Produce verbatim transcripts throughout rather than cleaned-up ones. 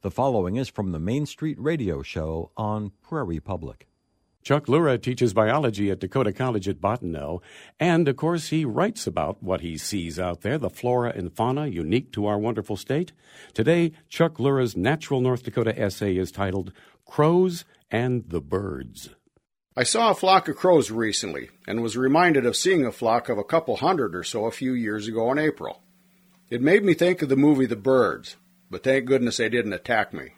The following is from the Main Street Radio Show on Prairie Public. Chuck Lura teaches biology at Dakota College at Bottineau, and, of course, he writes about what he sees out there, the flora and fauna unique to our wonderful state. Today, Chuck Lura's Natural North Dakota essay is titled Crows and the Birds. I saw a flock of crows recently and was reminded of seeing a flock of a couple hundred or so a few years ago in April. It made me think of the movie The Birds, but thank goodness they didn't attack me.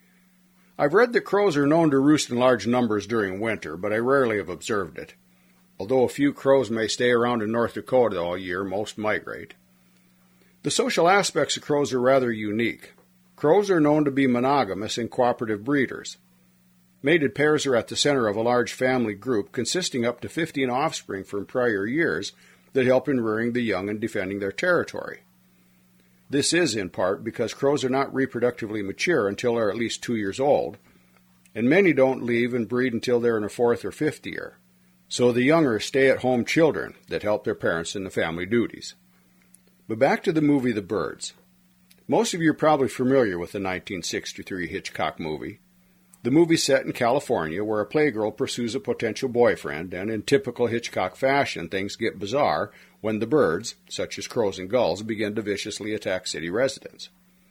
I've read that crows are known to roost in large numbers during winter, but I rarely have observed it. Although a few crows may stay around in North Dakota all year, most migrate. The social aspects of crows are rather unique. Crows are known to be monogamous and cooperative breeders. Mated pairs are at the center of a large family group consisting up to fifteen offspring from prior years that help in rearing the young and defending their territory. This is, in part, because crows are not reproductively mature until they're at least two years old, and many don't leave and breed until they're in their fourth or fifth year. So the young are stay-at-home children that help their parents in the family duties. But back to the movie The Birds. Most of you are probably familiar with the nineteen sixty-three Hitchcock movie. The movie's set in California, where a playgirl pursues a potential boyfriend, and in typical Hitchcock fashion, things get bizarre when the birds, such as crows and gulls, begin to viciously attack city residents.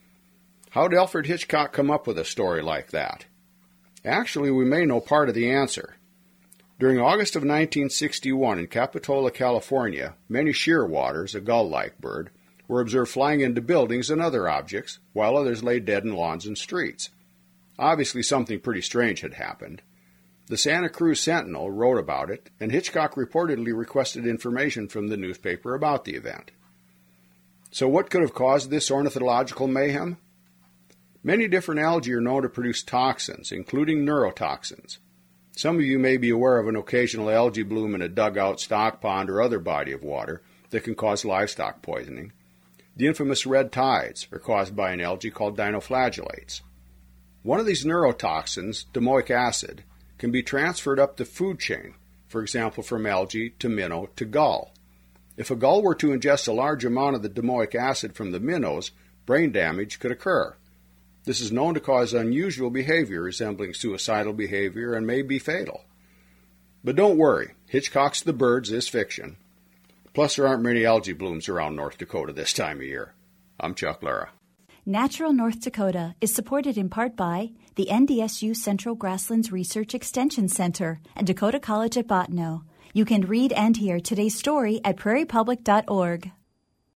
How did Alfred Hitchcock come up with a story like that? Actually, we may know part of the answer. During August of nineteen sixty-one in Capitola, California, many shearwaters, a gull-like bird, were observed flying into buildings and other objects, while others lay dead in lawns and streets. Obviously, something pretty strange had happened. The Santa Cruz Sentinel wrote about it, and Hitchcock reportedly requested information from the newspaper about the event. So what could have caused this ornithological mayhem? Many different algae are known to produce toxins, including neurotoxins. Some of you may be aware of an occasional algae bloom in a dugout, stock pond, or other body of water that can cause livestock poisoning. The infamous red tides are caused by an algae called dinoflagellates. One of these neurotoxins, domoic acid, can be transferred up the food chain, for example from algae to minnow to gull. If a gull were to ingest a large amount of the domoic acid from the minnows, brain damage could occur. This is known to cause unusual behavior resembling suicidal behavior and may be fatal. But don't worry, Hitchcock's The Birds is fiction. Plus there aren't many algae blooms around North Dakota this time of year. I'm Chuck Lura. Natural North Dakota is supported in part by the N D S U Central Grasslands Research Extension Center and Dakota College at Bottineau. You can read and hear today's story at prairie public dot org.